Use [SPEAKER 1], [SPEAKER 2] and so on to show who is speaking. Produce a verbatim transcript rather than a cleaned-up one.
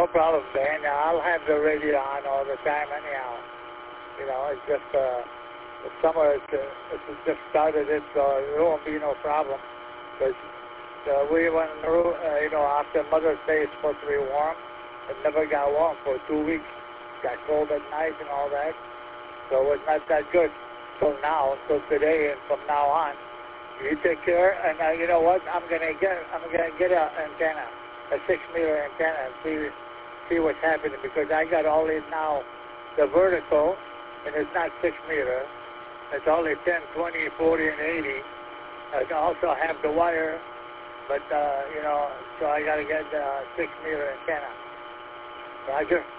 [SPEAKER 1] no problem, Dan. I'll have the radio on all the time anyhow. You know, it's just uh, the summer is, uh, it's just started it, so there won't be no problem. Because uh, we went, uh, you know, after Mother's Day, it's supposed to be warm. It never got warm for two weeks. Got cold at night and all that. So it was not that good till now, till today, and from now on. You take care, and uh, you know what? I'm gonna get, I'm gonna get an antenna, a six-meter antenna, and see, see what's happening, because I got all these now, the vertical, and it's not six meter. It's only ten, twenty, forty, and eighty. I can also have the wire, but uh, you know, so I gotta get the six-meter antenna. Roger.